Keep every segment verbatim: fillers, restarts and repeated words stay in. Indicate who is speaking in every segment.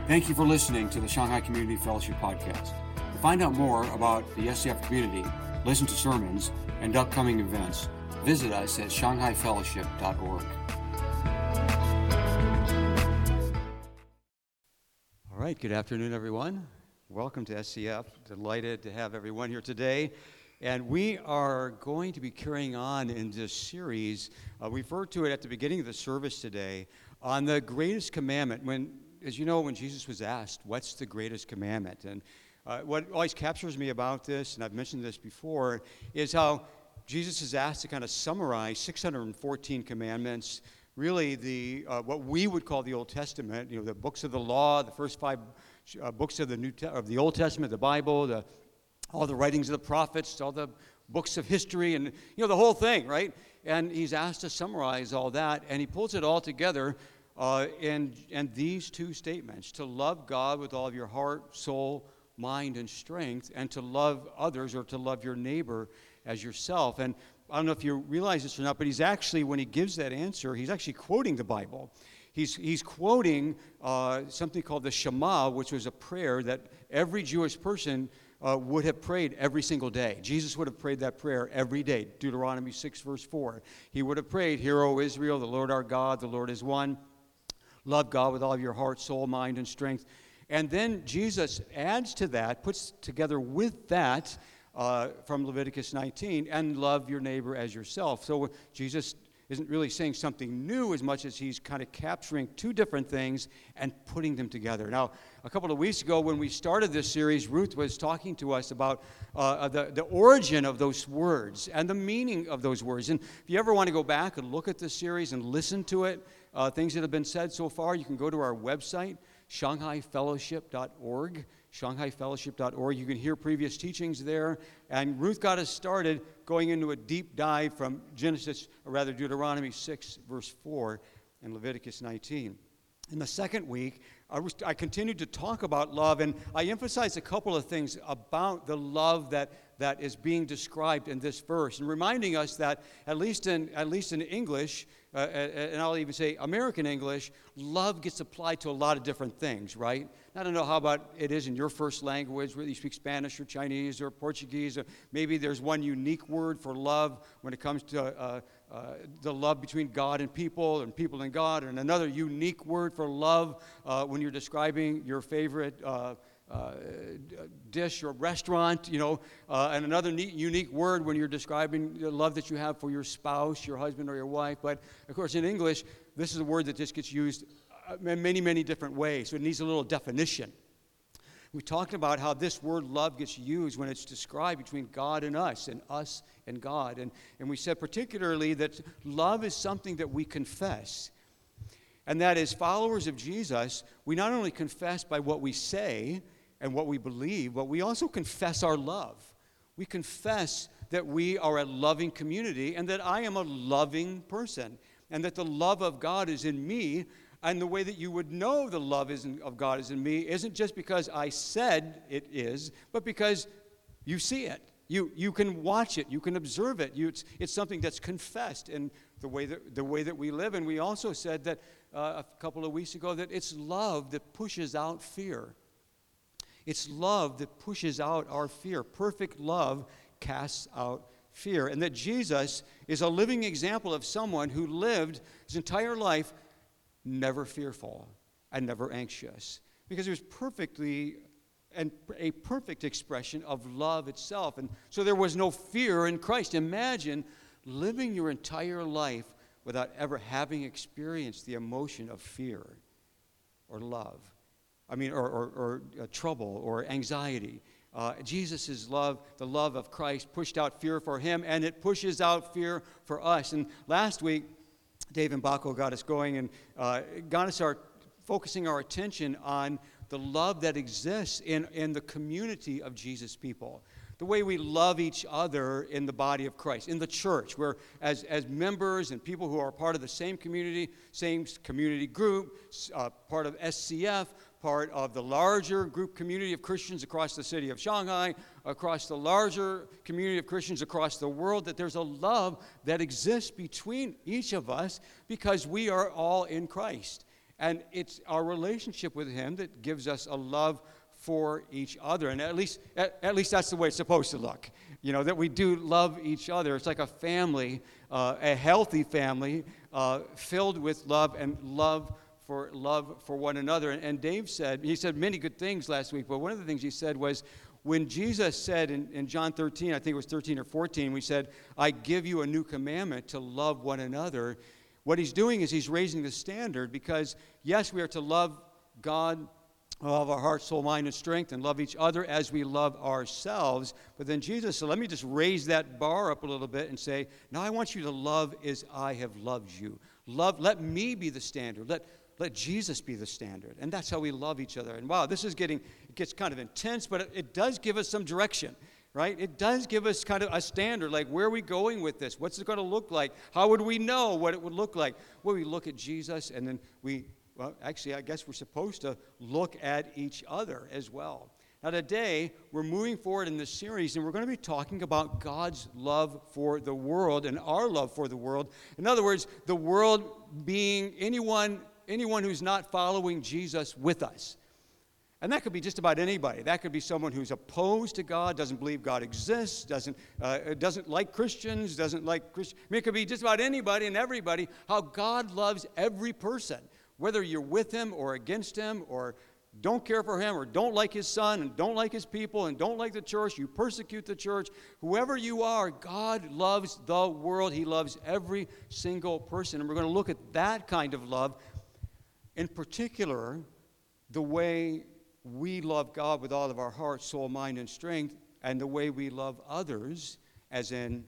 Speaker 1: Thank you for listening to the Shanghai Community Fellowship Podcast. To find out more about the S C F community, listen to sermons, and upcoming events, visit us at shanghai fellowship dot org. All right, good afternoon, everyone. Welcome to S C F. Delighted to have everyone here today. And we are going to be carrying on in this series. Uh, we referred to it at the beginning of the service today on the greatest commandment. When, as you know, when Jesus was asked, what's the greatest commandment? And uh, what always captures me about this, and I've mentioned this before, is how Jesus is asked to kind of summarize six hundred fourteen commandments, really the uh, what we would call the Old Testament, you know, the books of the law, the first five uh, books of the New Te- of the Old Testament, the Bible, the all the writings of the prophets, all the books of history, and, you know, the whole thing, right? And he's asked to summarize all that, and he pulls it all together uh, in, in these two statements: to love God with all of your heart, soul, mind, and strength, and to love others, or to love your neighbor as yourself. And I don't know if you realize this or not, but he's actually, when he gives that answer, he's actually quoting the Bible. He's, he's quoting uh, something called the Shema, which was a prayer that every Jewish person Uh, would have prayed every single day. Jesus would have prayed that prayer every day. Deuteronomy six, verse four. He would have prayed, "Hear, O Israel, the Lord our God, the Lord is one. Love God with all of your heart, soul, mind, and strength." And then Jesus adds to that, puts together with that uh, from Leviticus nineteen, "and love your neighbor as yourself." So Jesus isn't really saying something new as much as he's kind of capturing two different things and putting them together. Now, a couple of weeks ago when we started this series, Ruth was talking to us about uh, the, the origin of those words and the meaning of those words. And if you ever want to go back and look at this series and listen to it, uh, things that have been said so far, you can go to our website, shanghai fellowship dot org. shanghai fellowship dot org. You can hear previous teachings there. And Ruth got us started going into a deep dive from Genesis, or rather Deuteronomy six, verse four, and Leviticus nineteen. In the second week, I, was, I continued to talk about love, and I emphasized a couple of things about the love that, that is being described in this verse, and reminding us that, at least in, at least in English, uh, and I'll even say American English, love gets applied to a lot of different things, right? I don't know how about it is in your first language, whether you speak Spanish or Chinese or Portuguese, or maybe there's one unique word for love when it comes to uh, uh, the love between God and people, and people and God, and another unique word for love uh, when you're describing your favorite uh, uh, dish or restaurant, you know, uh, and another neat, unique word when you're describing the love that you have for your spouse, your husband, or your wife. But, of course, in English, this is a word that just gets used in many, many different ways, so it needs a little definition. We talked about how this word love gets used when it's described between God and us, and us and God. And, and we said particularly that love is something that we confess. And that as followers of Jesus, we not only confess by what we say and what we believe, but we also confess our love. We confess that we are a loving community, and that I am a loving person, and that the love of God is in me. And the way that you would know the love isn't, of God is in me isn't just because I said it is, but because you see it. You you can watch it. You can observe it. You, it's, it's something that's confessed in the way that the way that we live. And we also said that uh, a couple of weeks ago that it's love that pushes out fear. It's love that pushes out our fear. Perfect love casts out fear. And that Jesus is a living example of someone who lived his entire life never fearful and never anxious, because it was perfectly and a perfect expression of love itself. And so there was no fear in Christ. Imagine living your entire life without ever having experienced the emotion of fear or love. I mean, or, or, or uh, trouble or anxiety. Uh, Jesus' love, the love of Christ, pushed out fear for him, and it pushes out fear for us. And last week, Dave and Baco got us going and uh, got us our, focusing our attention on the love that exists in, in the community of Jesus' people. The way we love each other in the body of Christ, in the church, where as, as members and people who are part of the same community, same community group, uh, part of S C F, part of the larger group community of Christians across the city of Shanghai, across the larger community of Christians across the world, that there's a love that exists between each of us because we are all in Christ. And it's our relationship with him that gives us a love for each other. And at least at, at least that's the way it's supposed to look. You know, that we do love each other. It's like a family, uh, a healthy family, uh, filled with love and love for love for one another. And, and Dave said, he said many good things last week, but one of the things he said was, when Jesus said in, in John thirteen, I think it was thirteen or fourteen, we said, I give you a new commandment to love one another. What he's doing is he's raising the standard, because, yes, we are to love God, love our heart, soul, mind, and strength, and love each other as we love ourselves. But then Jesus said, let me just raise that bar up a little bit and say, now I want you to love as I have loved you. Love, let me be the standard. Let Let Jesus be the standard. And that's how we love each other. And wow, this is getting, it gets kind of intense, but it, it does give us some direction, right? It does give us kind of a standard, like where are we going with this? What's it going to look like? How would we know what it would look like? Well, we look at Jesus, and then we, well, actually, I guess we're supposed to look at each other as well. Now, today, we're moving forward in this series, and we're going to be talking about God's love for the world and our love for the world. In other words, the world being anyone anyone who's not following Jesus with us. And that could be just about anybody. That could be someone who's opposed to God, doesn't believe God exists, doesn't uh, doesn't like Christians, doesn't like Christians. I mean, it could be just about anybody and everybody, how God loves every person, whether you're with him or against him, or don't care for him, or don't like his son, and don't like his people, and don't like the church, you persecute the church. Whoever you are, God loves the world. He loves every single person. And we're going to look at that kind of love. In particular, the way we love God with all of our heart, soul, mind, and strength, and the way we love others, as in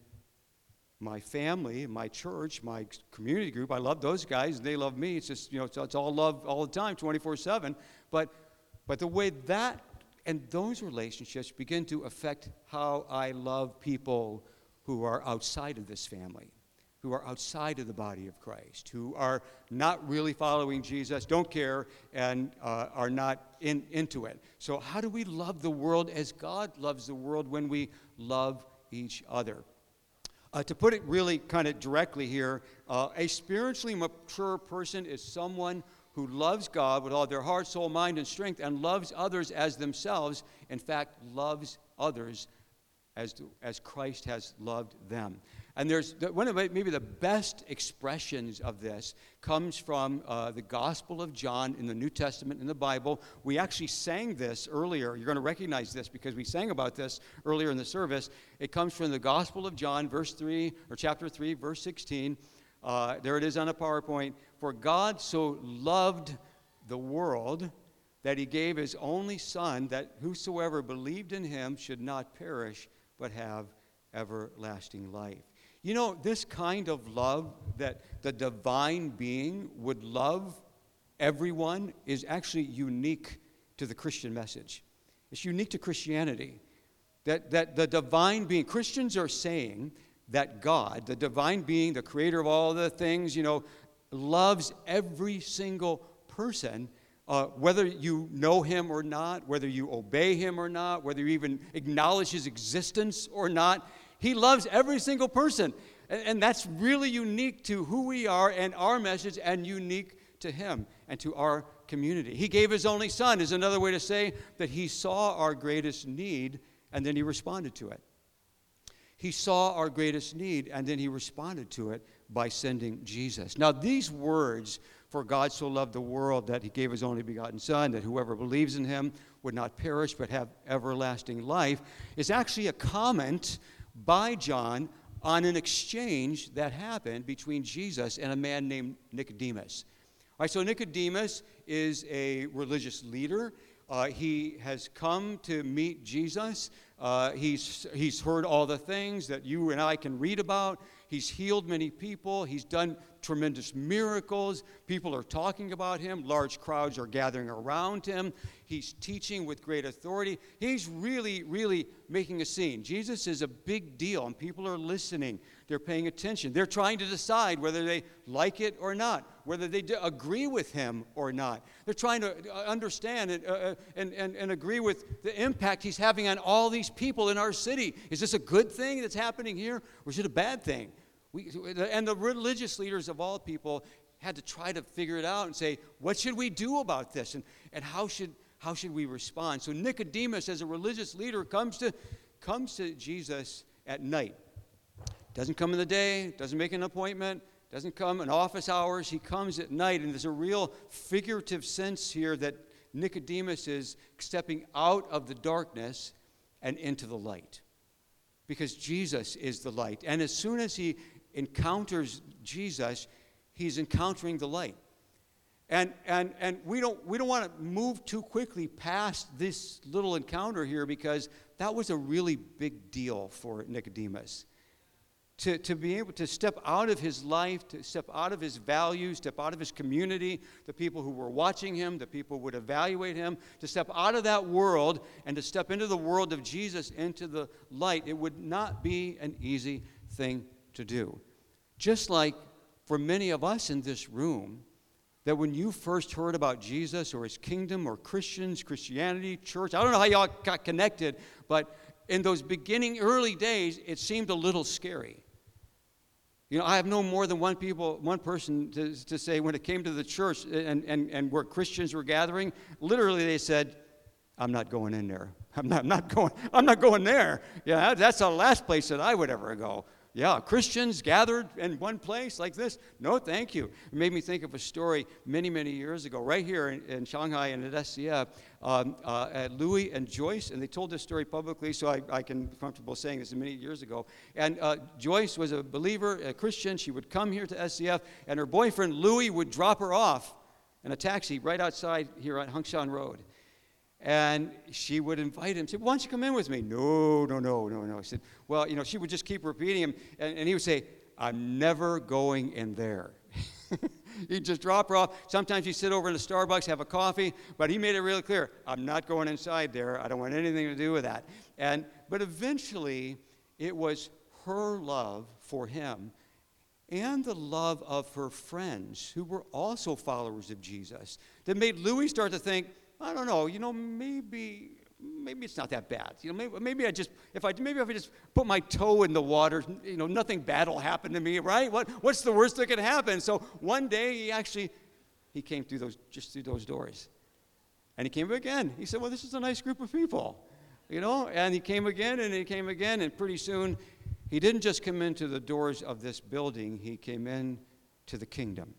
Speaker 1: my family, my church, my community group. I love those guys, and they love me. It's just, you know, it's, it's all love all the time, twenty-four seven. But, but the way that and those relationships begin to affect how I love people who are outside of this family, who are outside of the body of Christ, who are not really following Jesus, don't care, and uh, are not in, into it. So how do we love the world as God loves the world when we love each other? Uh, to put it really kind of directly here, uh, a spiritually mature person is someone who loves God with all their heart, soul, mind, and strength, and loves others as themselves. In fact, loves others as, as Christ has loved them. And there's one of the, maybe the best expressions of this comes from uh, the Gospel of John in the New Testament in the Bible. We actually sang this earlier. You're going to recognize this because we sang about this earlier in the service. It comes from the Gospel of John, verse three, or chapter three, verse sixteen. Uh, there it is on a PowerPoint. For God so loved the world that he gave his only Son, that whosoever believed in him should not perish, but have everlasting life. You know, this kind of love that the divine being would love everyone is actually unique to the Christian message. It's unique to Christianity. That, that the divine being, Christians are saying that God, the divine being, the creator of all the things, you know, loves every single person, uh, whether you know him or not, whether you obey him or not, whether you even acknowledge his existence or not. He loves every single person. And, and that's really unique to who we are and our message, and unique to him and to our community. He gave his only Son is another way to say that he saw our greatest need, and then he responded to it. He saw our greatest need, and then he responded to it by sending Jesus. Now, these words, for God so loved the world that he gave his only begotten Son, that whoever believes in him would not perish but have everlasting life, is actually a comment by John on an exchange that happened between Jesus and a man named Nicodemus. All right, so Nicodemus is a religious leader. Uh, he has come to meet Jesus. Uh, he's, he's heard all the things that you and I can read about. He's healed many people. He's done tremendous miracles. People are talking about him. Large crowds are gathering around him. He's teaching with great authority. He's really, really making a scene. Jesus is a big deal, and people are listening. They're paying attention. They're trying to decide whether they like it or not, whether they agree with him or not. They're trying to understand and, uh, and, and, and agree with the impact he's having on all these people in our city. Is this a good thing that's happening here, or is it a bad thing? We, and the religious leaders of all people had to try to figure it out and say, what should we do about this? And, and how should how should we respond? So Nicodemus, as a religious leader, comes to comes to Jesus at night. Doesn't come in the day, doesn't make an appointment, doesn't come in office hours. He comes at night, and there's a real figurative sense here that Nicodemus is stepping out of the darkness and into the light, because Jesus is the light. And as soon as he encounters Jesus, he's encountering the light. And and and we don't we don't want to move too quickly past this little encounter here, because that was a really big deal for Nicodemus. To, to be able to step out of his life, to step out of his values, step out of his community, the people who were watching him, the people who would evaluate him, to step out of that world and to step into the world of Jesus, into the light, it would not be an easy thing to do. Just like for many of us in this room, that when you first heard about Jesus or his kingdom or Christians, Christianity, church, I don't know how y'all got connected, but in those beginning early days, it seemed a little scary. You know, I have known more than one people, one person to, to say when it came to the church and, and, and where Christians were gathering, literally they said, I'm not going in there. I'm not, I'm not going, I'm not going there. Yeah, that's the last place that I would ever go. Yeah, Christians gathered in one place like this? No, thank you. It made me think of a story many, many years ago, right here in, in Shanghai and at S C F, um, uh, at Louis and Joyce, and they told this story publicly, so I, I can be comfortable saying this many years ago. And uh, Joyce was a believer, a Christian. She would come here to S C F, and her boyfriend, Louis, would drop her off in a taxi right outside here on Hungshan Road. And she would invite him, say, why don't you come in with me? No, no, no, no, no. He said, well, you know, she would just keep repeating him, and, and he would say, I'm never going in there. He'd just drop her off. Sometimes he'd sit over in a Starbucks, have a coffee, but he made it really clear, I'm not going inside there. I don't want anything to do with that. And but eventually, it was her love for him and the love of her friends, who were also followers of Jesus, that made Louis start to think, I don't know, you know, maybe maybe it's not that bad. You know, maybe, maybe I just, if I, maybe if I just put my toe in the water, you know, nothing bad will happen to me, right? What, what's the worst that could happen? So one day he actually, he came through those, just through those doors. And he came again. He said, well, this is a nice group of people, you know? And he came again, and he came again, and pretty soon, he didn't just come into the doors of this building, he came in to the kingdom.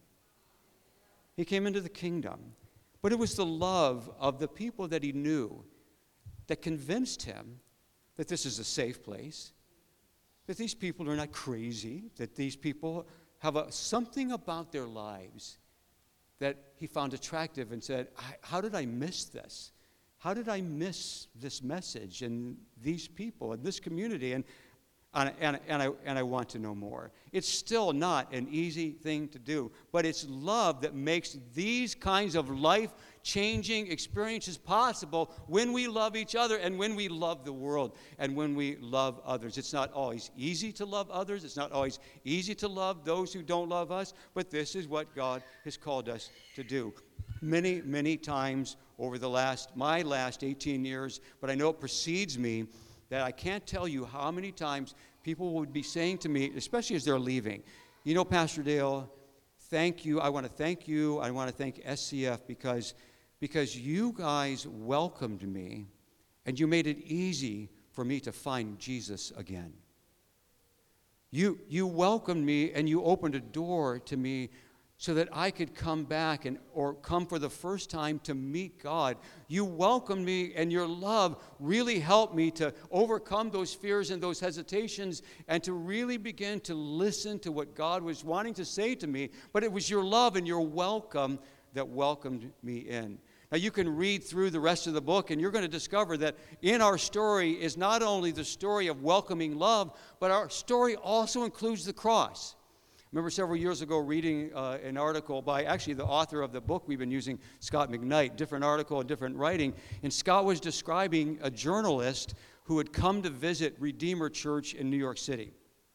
Speaker 1: He came into the kingdom. But it was the love of the people that he knew that convinced him that this is a safe place, that these people are not crazy, that these people have a, something about their lives that he found attractive, and said, how did I miss this? How did I miss this message and these people and this community? And And, and, and, I, and I want to know more. It's still not an easy thing to do, but it's love that makes these kinds of life-changing experiences possible when we love each other and when we love the world and when we love others. It's not always easy to love others. It's not always easy to love those who don't love us, but this is what God has called us to do. Many, many times over the last, my last eighteen years, but I know it precedes me, that I can't tell you how many times people would be saying to me, especially as they're leaving, you know, Pastor Dale, thank you. I want to thank you. I want to thank S C F because, because you guys welcomed me and you made it easy for me to find Jesus again. You, you welcomed me and you opened a door to me so that I could come back and or come for the first time to meet God. You welcomed me, and your love really helped me to overcome those fears and those hesitations and to really begin to listen to what God was wanting to say to me. But it was your love and your welcome that welcomed me in. Now, you can read through the rest of the book, and you're going to discover that in our story is not only the story of welcoming love, but our story also includes the cross. I remember several years ago reading uh, an article by actually the author of the book we've been using, Scott McKnight, different article, different writing, and Scott was describing a journalist who had come to visit Redeemer Church in New York City.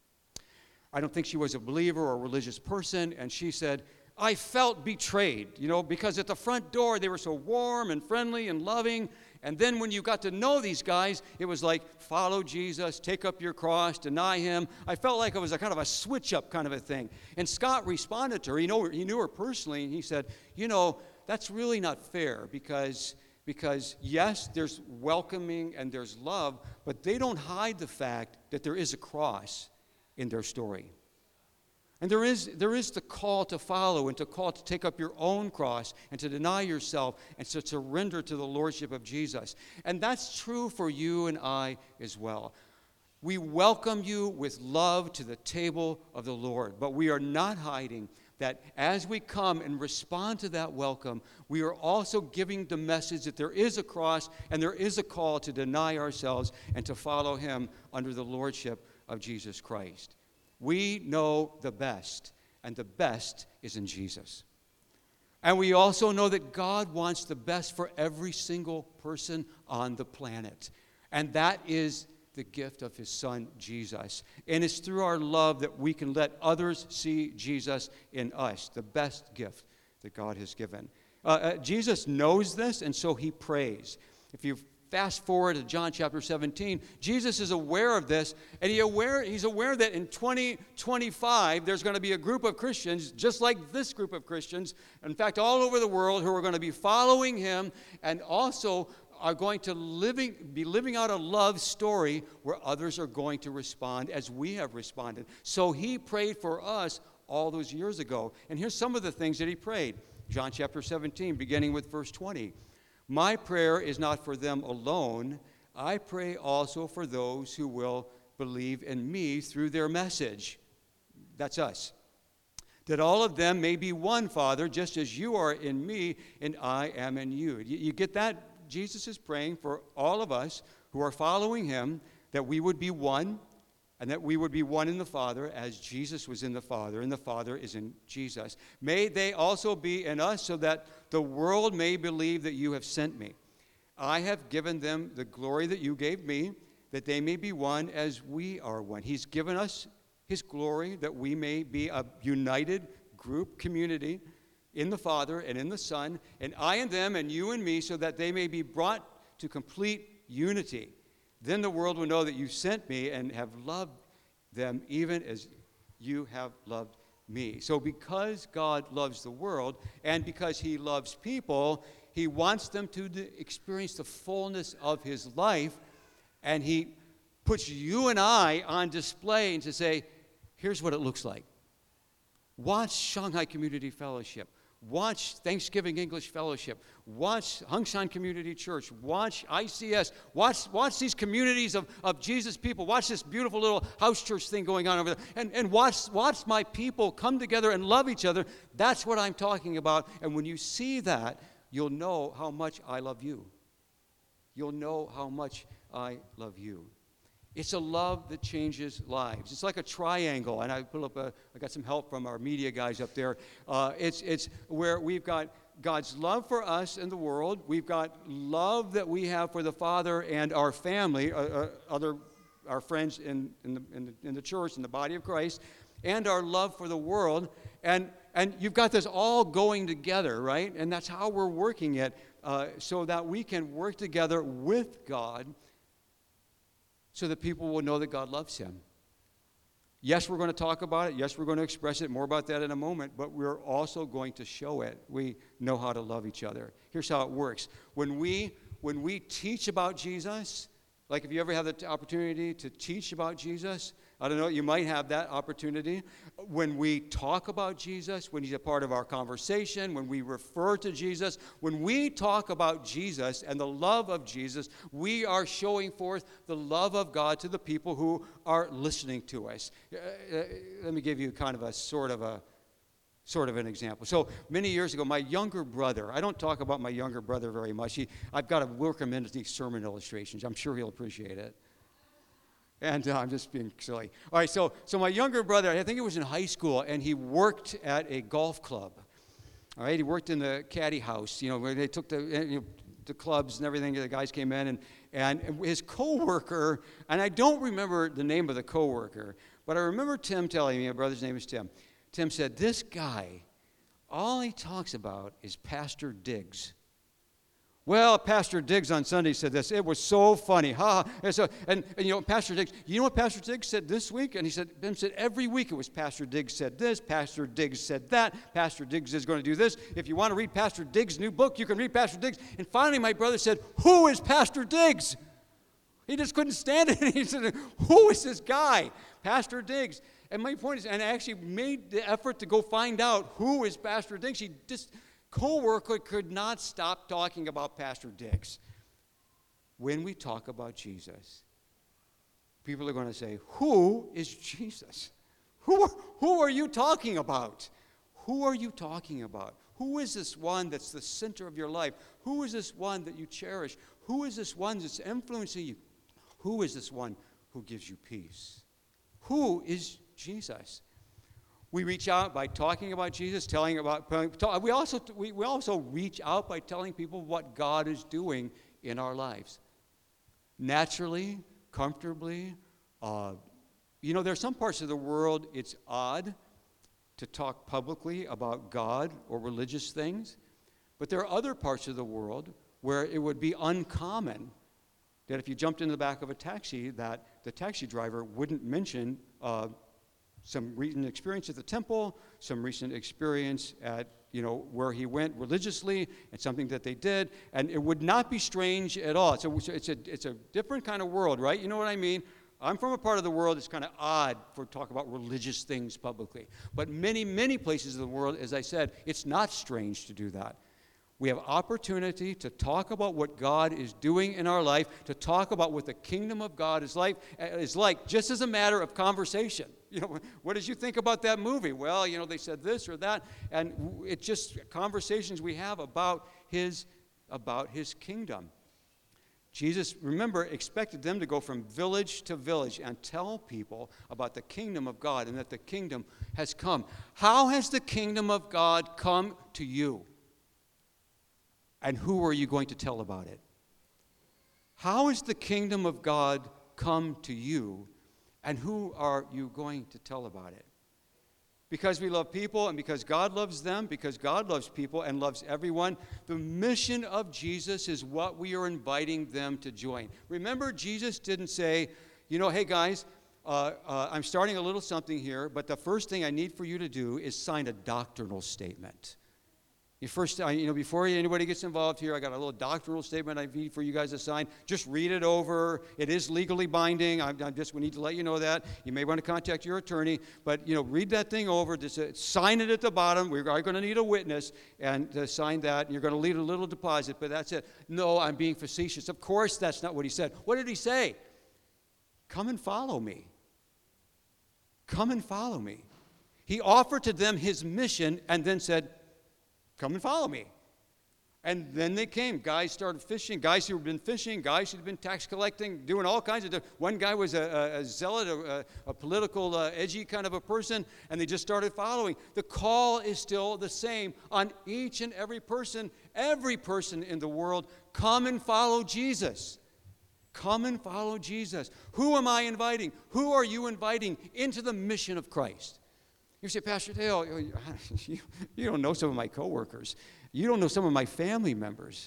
Speaker 1: I don't think she was a believer or a religious person, and she said, I felt betrayed, you know, because at the front door they were so warm and friendly and loving, And then when you got to know these guys, it was like, follow Jesus, take up your cross, deny him. I felt like it was a kind of a switch-up kind of a thing. And Scott responded to her. He, know, he knew her personally, and he said, you know, that's really not fair because, because, yes, there's welcoming and there's love, but they don't hide the fact that there is a cross in their story. And there is, there is the call to follow and to call to take up your own cross and to deny yourself and to surrender to the lordship of Jesus. And that's true for you and I as well. We welcome you with love to the table of the Lord, but we are not hiding that as we come and respond to that welcome, we are also giving the message that there is a cross and there is a call to deny ourselves and to follow him under the lordship of Jesus Christ. We know the best, and the best is in Jesus. And we also know that God wants the best for every single person on the planet. And that is the gift of his son, Jesus. And it's through our love that we can let others see Jesus in us, the best gift that God has given. Uh, uh, Jesus knows this, and so he prays. If you fast forward to John chapter seventeen, Jesus is aware of this, and he aware, he's aware that in twenty twenty-five, there's going to be a group of Christians, just like this group of Christians, in fact, all over the world, who are going to be following him and also are going to living, be living out a love story where others are going to respond as we have responded. So he prayed for us all those years ago. And here's some of the things that he prayed. John chapter seventeen, beginning with verse twenty. My prayer is not for them alone. I pray also for those who will believe in me through their message. That's us. That all of them may be one, Father, just as you are in me and I am in you. You, you get that? Jesus is praying for all of us who are following him, that we would be one, and that we would be one in the Father as Jesus was in the Father, and the Father is in Jesus. May they also be in us so that the world may believe that you have sent me. I have given them the glory that you gave me, that they may be one as we are one. He's given us his glory that we may be a united group, community, in the Father and in the Son, and I and them and you and me, so that they may be brought to complete unity. Then the world will know that you sent me and have loved them even as you have loved me. So because God loves the world and because he loves people, he wants them to experience the fullness of his life, and he puts you and I on display and to say, here's what it looks like. Watch Shanghai Community Fellowship. Watch Thanksgiving English Fellowship. Watch Hongshan Community Church. Watch I C S. Watch, watch these communities of, of Jesus people. Watch this beautiful little house church thing going on over there. And, and watch, watch my people come together and love each other. That's what I'm talking about. And when you see that, you'll know how much I love you. You'll know how much I love you. It's a love that changes lives. It's like a triangle, and I put up a, I got some help from our media guys up there. Uh, it's it's where we've got God's love for us and the world. We've got love that we have for the Father and our family, uh, uh, other our friends in in the, in the in the church, in the body of Christ, and our love for the world. And and you've got this all going together, right? And that's how we're working it, uh, so that we can work together with God, so that people will know that God loves him. Yes, we're going to talk about it. Yes, we're going to express it. More about that in a moment. But we're also going to show it. We know how to love each other. Here's how it works. When we, when we teach about Jesus, like if you ever have the opportunity to teach about Jesus, I don't know, you might have that opportunity. When we talk about Jesus, when he's a part of our conversation, when we refer to Jesus, when we talk about Jesus and the love of Jesus, we are showing forth the love of God to the people who are listening to us. Uh, uh, let me give you kind of a sort of a Sort of an example. So many years ago, my younger brother, I don't talk about my younger brother very much. He, I've got to work him into these sermon illustrations. I'm sure he'll appreciate it. And uh, I'm just being silly. All right, so so my younger brother, I think it was in high school, and he worked at a golf club. All right, he worked in the caddy house, you know, where they took the, you know, the clubs and everything. The guys came in, and, and his coworker, and I don't remember the name of the coworker, but I remember Tim telling me, my brother's name is Tim. Tim said, this guy, all he talks about is Pastor Diggs. Well, Pastor Diggs on Sunday said this. It was so funny. Ha ha. And, so, and, and, you know, Pastor Diggs, you know what Pastor Diggs said this week? And he said, Ben said, every week it was Pastor Diggs said this, Pastor Diggs said that, Pastor Diggs is going to do this. If you want to read Pastor Diggs' new book, you can read Pastor Diggs. And finally, my brother said, who is Pastor Diggs? He just couldn't stand it. He said, who is this guy? Pastor Diggs. And my point is, and I actually made the effort to go find out who is Pastor Diggs. He just... co-worker could not stop talking about Pastor Diggs. When we talk about Jesus, people are going to say, who is Jesus? Who, who are you talking about? Who are you talking about? Who is this one that's the center of your life? Who is this one that you cherish? Who is this one that's influencing you? Who is this one who gives you peace? Who is Jesus? We reach out by talking about Jesus, telling about, we also, we, we also reach out by telling people what God is doing in our lives. Naturally, comfortably. Uh, you know, there are some parts of the world it's odd to talk publicly about God or religious things, but there are other parts of the world where it would be uncommon that if you jumped in the back of a taxi, that the taxi driver wouldn't mention uh, some recent experience at the temple, some recent experience at, you know, where he went religiously, and something that they did, and it would not be strange at all. So it's a, it's a different kind of world, right? You know what I mean? I'm from a part of the world that's kind of odd for talk about religious things publicly. But many, many places in the world, as I said, it's not strange to do that. We have opportunity to talk about what God is doing in our life, to talk about what the kingdom of God is like, is like just as a matter of conversation. You know, what did you think about that movie? Well, you know, they said this or that, and it's just conversations we have about his, about his kingdom. Jesus, remember, expected them to go from village to village and tell people about the kingdom of God and that the kingdom has come. How has the kingdom of God come to you? And who are you going to tell about it? How has the kingdom of God come to you, and who are you going to tell about it? Because we love people, and because God loves them, because God loves people and loves everyone, the mission of Jesus is what we are inviting them to join. Remember, Jesus didn't say, you know, hey guys, uh, uh, I'm starting a little something here, but the first thing I need for you to do is sign a doctrinal statement. You first, you know, before anybody gets involved here, I got a little doctrinal statement I need for you guys to sign. Just read it over. It is legally binding. I, I just we need to let you know that. You may want to contact your attorney, but you know, read that thing over. Just uh, sign it at the bottom. We are going to need a witness and uh, sign that. And you're going to leave a little deposit, but that's it. No, I'm being facetious. Of course, that's not what he said. What did he say? Come and follow me. Come and follow me. He offered to them his mission and then said, come and follow me. And then they came. Guys started fishing. Guys who had been fishing. Guys who had been tax collecting, doing all kinds of stuff. One guy was a, a, a zealot, a, a political, uh, edgy kind of a person, and they just started following. The call is still the same on each and every person, every person in the world. Come and follow Jesus. Come and follow Jesus. Who am I inviting? Who are you inviting into the mission of Christ? You say, Pastor Dale, you, you don't know some of my coworkers. You don't know some of my family members.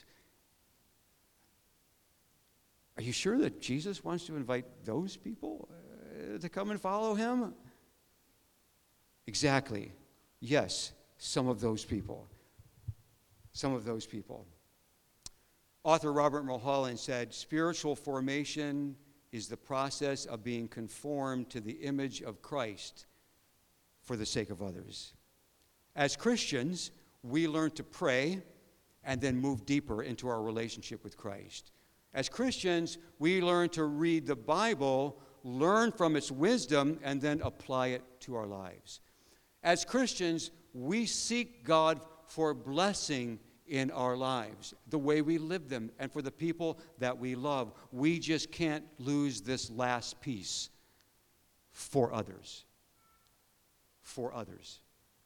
Speaker 1: Are you sure that Jesus wants to invite those people uh, to come and follow him? Exactly. Yes, some of those people. Some of those people. Author Robert Mulholland said, spiritual formation is the process of being conformed to the image of Christ for the sake of others. As Christians, we learn to pray and then move deeper into our relationship with Christ. As Christians, we learn to read the Bible, learn from its wisdom, and then apply it to our lives. As Christians, we seek God for blessing in our lives, the way we live them, and for the people that we love. We just can't lose this last piece for others. For others.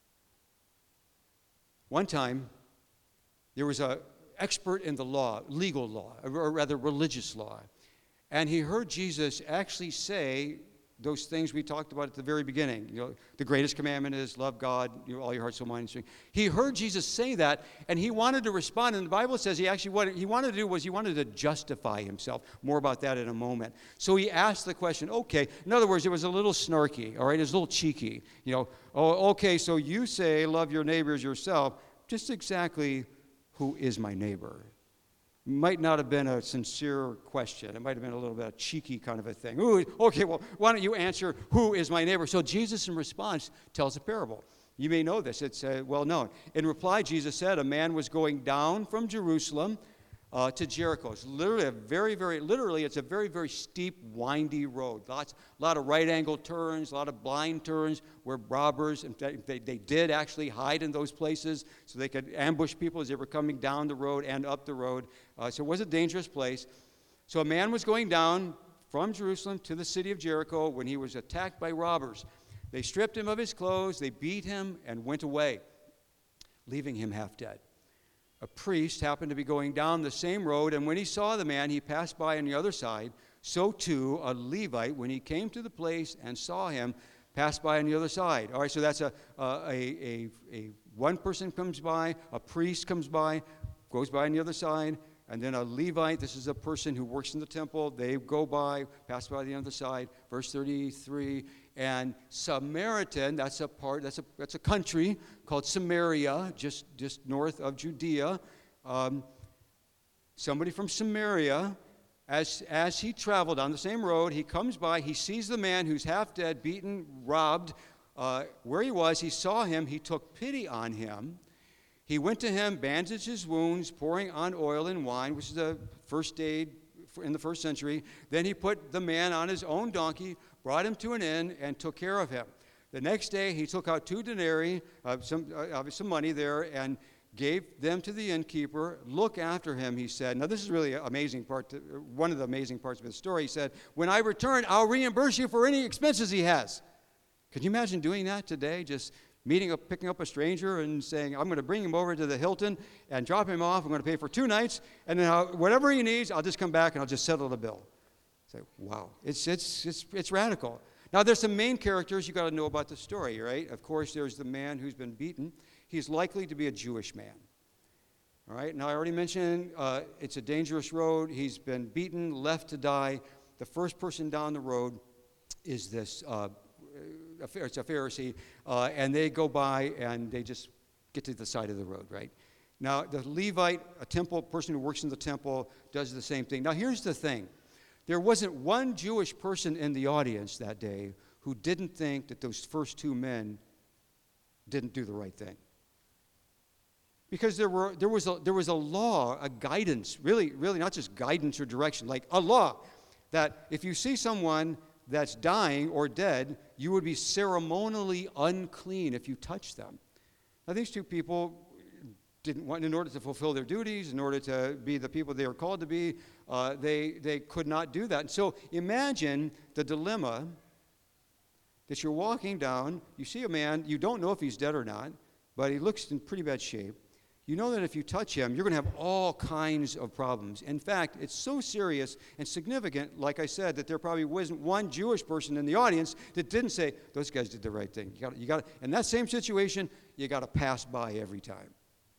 Speaker 1: One time, there was an expert in the law, legal law, or rather religious law, and he heard Jesus actually say those things we talked about at the very beginning. You know, the greatest commandment is love God, you know, all your heart, soul, mind, and strength. He heard Jesus say that, and he wanted to respond. And the Bible says he actually what he wanted to do was he wanted to justify himself. More about that in a moment. So he asked the question. Okay, in other words, it was a little snarky. All right, it was a little cheeky. You know, oh, okay, so you say love your neighbor as yourself. Just exactly who is my neighbor? Might not have been a sincere question. It might have been a little bit of cheeky kind of a thing. Ooh, okay, well, why don't you answer, who is my neighbor? So Jesus, in response, tells a parable. You may know this. It's uh, well known. In reply, Jesus said, a man was going down from Jerusalem uh, to Jericho. It's literally a very, very, literally, it's a very, very steep, windy road. Lots, a lot of right-angle turns, a lot of blind turns where robbers, in fact, they, they did actually hide in those places so they could ambush people as they were coming down the road and up the road. Uh, so it was a dangerous place. So a man was going down from Jerusalem to the city of Jericho when he was attacked by robbers. They stripped him of his clothes, they beat him, and went away, leaving him half dead. A priest happened to be going down the same road, and when he saw the man, he passed by on the other side. So too, a Levite, when he came to the place and saw him, passed by on the other side. All right, so that's a, a, a, a one person comes by, a priest comes by, goes by on the other side, and then a Levite, this is a person who works in the temple, they go by, pass by the other side. Verse thirty-three, and Samaritan, that's a part, that's a, that's a country called Samaria, just, just north of Judea. Um, somebody from Samaria, as, as he traveled on the same road, he comes by, he sees the man who's half dead, beaten, robbed. Uh, where he was, he saw him, he took pity on him. He went to him, bandaged his wounds, pouring on oil and wine, which is the first aid in the first century. Then he put the man on his own donkey, brought him to an inn, and took care of him. The next day, he took out two denarii, uh, some, uh, some money there, and gave them to the innkeeper. Look after him, he said. Now, this is really an amazing part, to, one of the amazing parts of the story. He said, when I return, I'll reimburse you for any expenses he has. Could you imagine doing that today? Just meeting up, picking up a stranger and saying, I'm going to bring him over to the Hilton and drop him off. I'm going to pay for two nights, and then I'll, whatever he needs, I'll just come back and I'll just settle the bill. Say, wow, it's, it's, it's, it's radical. Now, there's some main characters you got to know about the story, right? Of course, there's the man who's been beaten. He's likely to be a Jewish man. All right, now I already mentioned uh, it's a dangerous road. He's been beaten, left to die. The first person down the road is this uh, it's a Pharisee, uh, and they go by and they just get to the side of the road, right? Now, the Levite, a temple person who works in the temple, does the same thing. Now, here's the thing. There wasn't one Jewish person in the audience that day who didn't think that those first two men didn't do the right thing. Because there were there was a there was a law, a guidance, really, really not just guidance or direction, like a law that if you see someone that's dying or dead, you would be ceremonially unclean if you touch them. Now, these two people didn't want, in order to fulfill their duties, in order to be the people they were called to be, uh, they, they could not do that. And so imagine the dilemma that you're walking down, you see a man, you don't know if he's dead or not, but he looks in pretty bad shape. You know that if you touch him, you're going to have all kinds of problems. In fact, it's so serious and significant, like I said, that there probably wasn't one Jewish person in the audience that didn't say, those guys did the right thing. You got, you got, in that same situation, you got to pass by every time.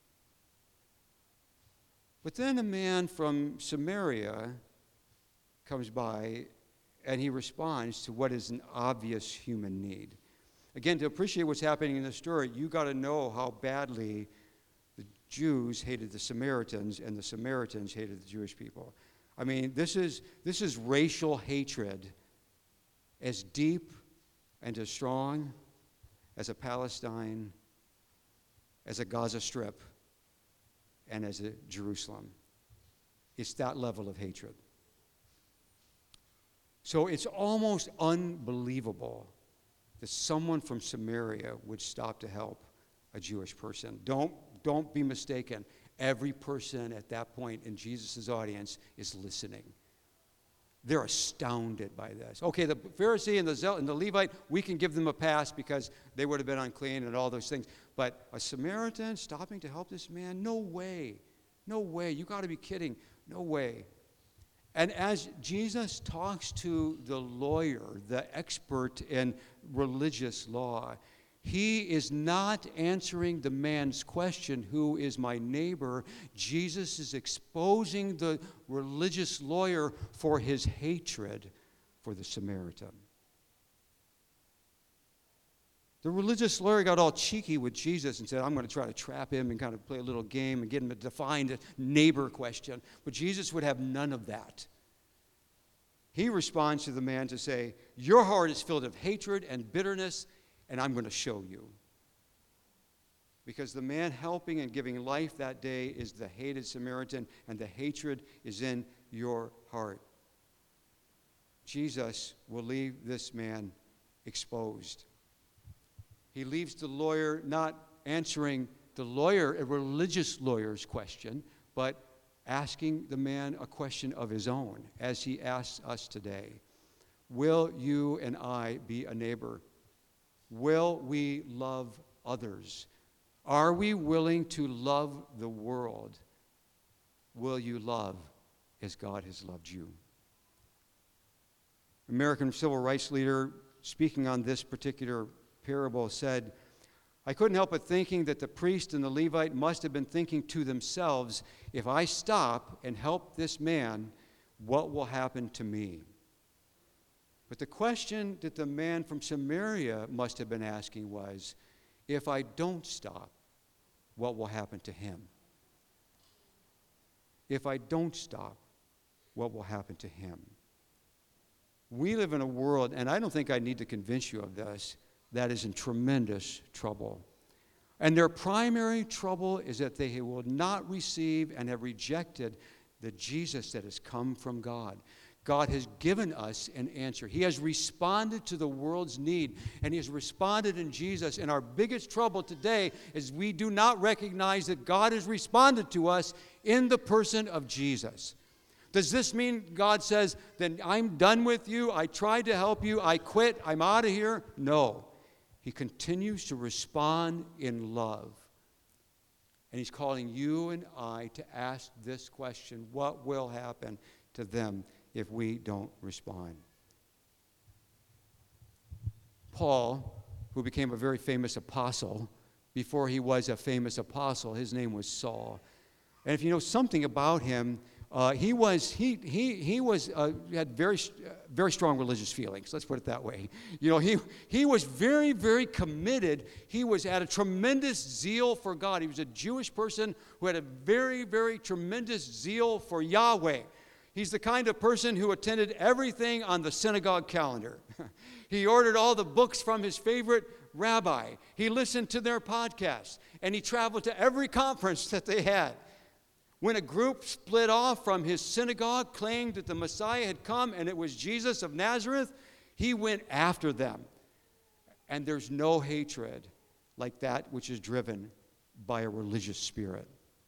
Speaker 1: But then a man from Samaria comes by, and he responds to what is an obvious human need. Again, to appreciate what's happening in the story, you got to know how badly the Jews hated the Samaritans and the Samaritans hated the Jewish people. I mean, this is this is racial hatred as deep and as strong as a Palestine, as a Gaza Strip, and as a Jerusalem. It's that level of hatred. So it's almost unbelievable that someone from Samaria would stop to help a Jewish person. Don't, don't be mistaken. Every person at that point in Jesus' audience is listening. They're astounded by this. Okay, the Pharisee and the, Zel- and the Levite, we can give them a pass because they would have been unclean and all those things. But a Samaritan stopping to help this man? No way. No way. You got to be kidding. No way. And as Jesus talks to the lawyer, the expert in religious law, he is not answering the man's question, who is my neighbor? Jesus is exposing the religious lawyer for his hatred for the Samaritan. The religious lawyer got all cheeky with Jesus and said, I'm going to try to trap him and kind of play a little game and get him to define the neighbor question. But Jesus would have none of that. He responds to the man to say, your heart is filled of hatred and bitterness, and I'm going to show you. Because the man helping and giving life that day is the hated Samaritan, and the hatred is in your heart. Jesus will leave this man exposed. He leaves the lawyer not answering the lawyer, a religious lawyer's question, but asking the man a question of his own, as he asks us today. Will you and I be a neighbor? Will we love others? Are we willing to love the world? Will you love as God has loved you? American civil rights leader, speaking on this particular parable, said, I couldn't help but thinking that the priest and the Levite must have been thinking to themselves, if I stop and help this man, what will happen to me? But the question that the man from Samaria must have been asking was, if I don't stop, what will happen to him? If I don't stop, what will happen to him? We live in a world, and I don't think I need to convince you of this, that is in tremendous trouble. And their primary trouble is that they will not receive and have rejected the Jesus that has come from God. God has given us an answer. He has responded to the world's need, and he has responded in Jesus. And our biggest trouble today is we do not recognize that God has responded to us in the person of Jesus. Does this mean God says, then I'm done with you, I tried to help you, I quit, I'm out of here? No. He continues to respond in love. And he's calling you and I to ask this question, what will happen to them if we don't respond? Paul, who became a very famous apostle, before he was a famous apostle, his name was Saul. And if you know something about him, Uh, he was he he he was uh, had very uh, very strong religious feelings. Let's put it that way. You know, he he was very very committed. He was had a tremendous zeal for God. He was a Jewish person who had a very very tremendous zeal for Yahweh. He's the kind of person who attended everything on the synagogue calendar. He ordered all the books from his favorite rabbi. He listened to their podcasts, and he traveled to every conference that they had. When a group split off from his synagogue, claimed that the Messiah had come and it was Jesus of Nazareth, he went after them. And there's no hatred like that which is driven by a religious spirit.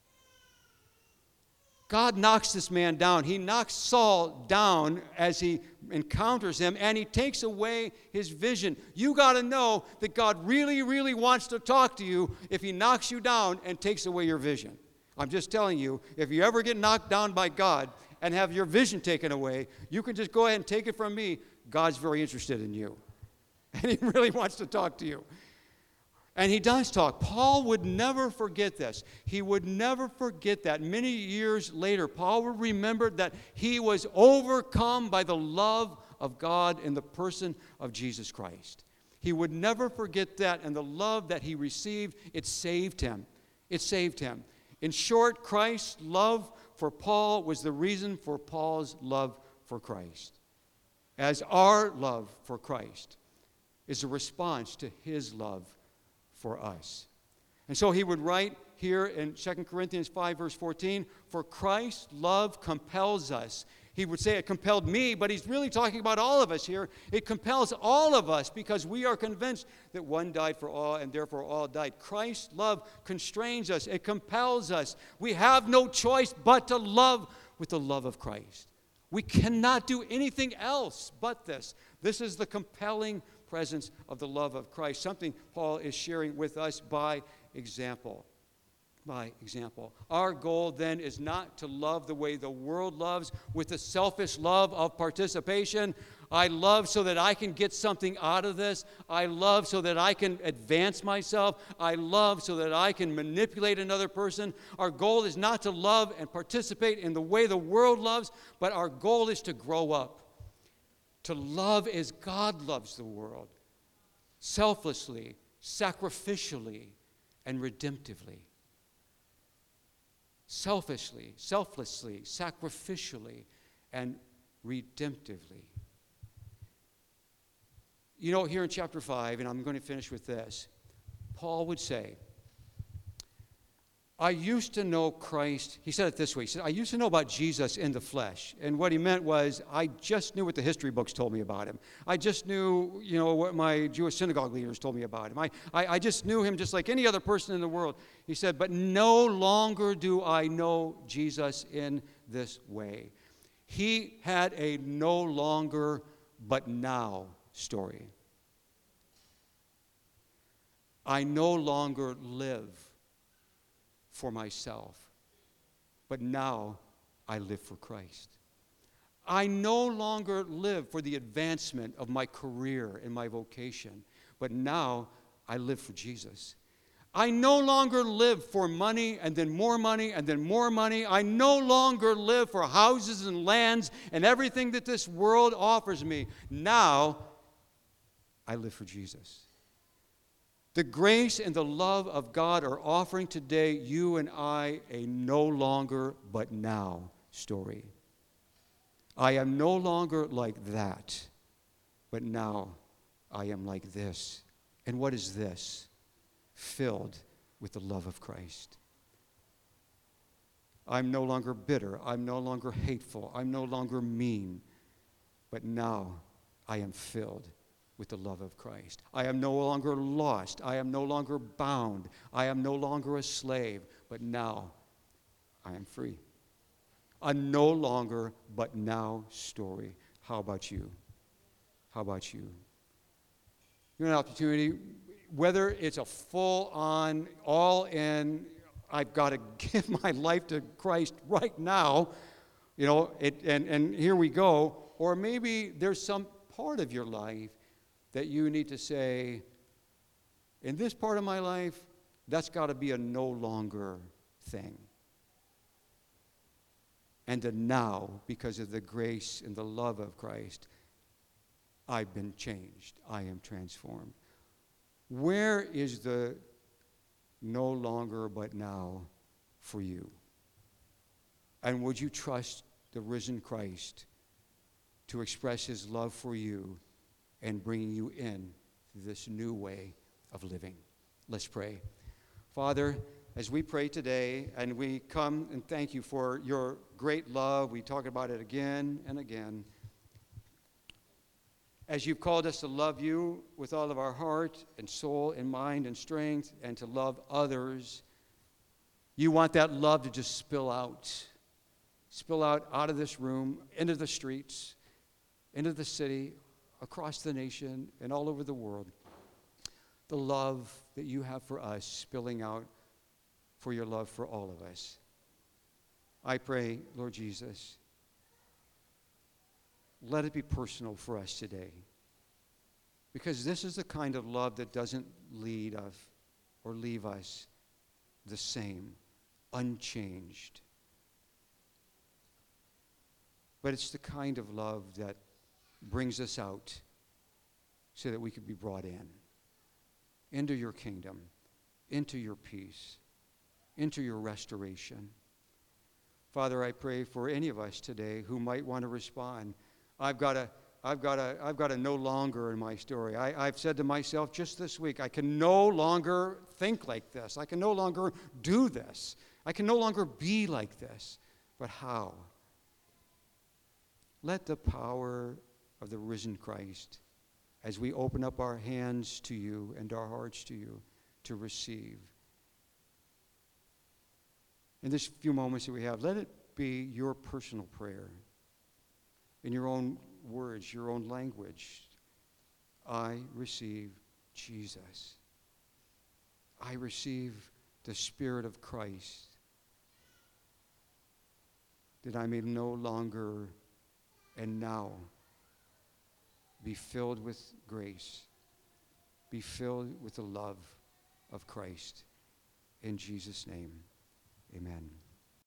Speaker 1: God knocks this man down. He knocks Saul down as he encounters him, and he takes away his vision. You got to know that God really, really wants to talk to you if he knocks you down and takes away your vision. I'm just telling you, if you ever get knocked down by God and have your vision taken away, you can just go ahead and take it from me. God's very interested in you. And he really wants to talk to you. And he does talk. Paul would never forget this. He would never forget that. Many years later, Paul would remember that he was overcome by the love of God in the person of Jesus Christ. He would never forget that, and the love that he received, it saved him. It saved him. In short, Christ's love for Paul was the reason for Paul's love for Christ. As our love for Christ is a response to his love for us. And so he would write here in Second Corinthians five, verse fourteen, for Christ's love compels us. He would say it compelled me, but he's really talking about all of us here. It compels all of us because we are convinced that one died for all and therefore all died. Christ's love constrains us. It compels us. We have no choice but to love with the love of Christ. We cannot do anything else but this. This is the compelling presence of the love of Christ, something Paul is sharing with us by example. by example. Our goal then is not to love the way the world loves, with the selfish love of participation. I love so that I can get something out of this. I love so that I can advance myself. I love so that I can manipulate another person. Our goal is not to love and participate in the way the world loves, but our goal is to grow up, to love as God loves the world, selflessly, sacrificially, and redemptively. Selfishly, selflessly, sacrificially, and redemptively. You know, here in chapter five, and I'm going to finish with this, Paul would say, I used to know Christ. He said it this way. He said, I used to know about Jesus in the flesh. And what he meant was, I just knew what the history books told me about him. I just knew, you know, what my Jewish synagogue leaders told me about him. I, I, I just knew him just like any other person in the world. He said, but no longer do I know Jesus in this way. He had a no longer but now story. I no longer live for myself, but now I live for Christ. I no longer live for the advancement of my career and my vocation, but now I live for Jesus. I no longer live for money and then more money and then more money. I no longer live for houses and lands and everything that this world offers me. Now I live for Jesus. The grace and the love of God are offering today you and I a no longer but now story. I am no longer like that, but now I am like this. And what is this? Filled with the love of Christ. I'm no longer bitter. I'm no longer hateful. I'm no longer mean. But now I am filled with the love of Christ. I am no longer lost. I am no longer bound. I am no longer a slave. But now I am free. A no longer but now story. How about you? How about you? You have an opportunity, whether it's a full-on, all-in, I've got to give my life to Christ right now, you know, it, and, and here we go. Or maybe there's some part of your life that you need to say, in this part of my life, that's got to be a no longer thing. And a now, because of the grace and the love of Christ, I've been changed. I am transformed. Where is the no longer but now for you? And would you trust the risen Christ to express his love for you and bringing you in to this new way of living? Let's pray. Father, as we pray today and we come and thank you for your great love, we talk about it again and again. As you've called us to love you with all of our heart and soul and mind and strength and to love others, you want that love to just spill out. Spill out out of this room, into the streets, into the city, across the nation, and all over the world. The love that you have for us spilling out for your love for all of us. I pray, Lord Jesus, let it be personal for us today. Because this is the kind of love that doesn't lead us or leave us the same, unchanged. But it's the kind of love that brings us out so that we could be brought in, into your kingdom, into your peace, into your restoration. Father, I pray for any of us today who might want to respond. I've got a, I've got a, I've got a no longer in my story. I, I've said to myself just this week, I can no longer think like this. I can no longer do this. I can no longer be like this. But how? Let the power of the risen Christ, as we open up our hands to you and our hearts to you, to receive. In this few moments that we have, let it be your personal prayer. In your own words, your own language. I receive Jesus. I receive the Spirit of Christ, that I may no longer and now be filled with grace, be filled with the love of Christ. In Jesus' name, amen.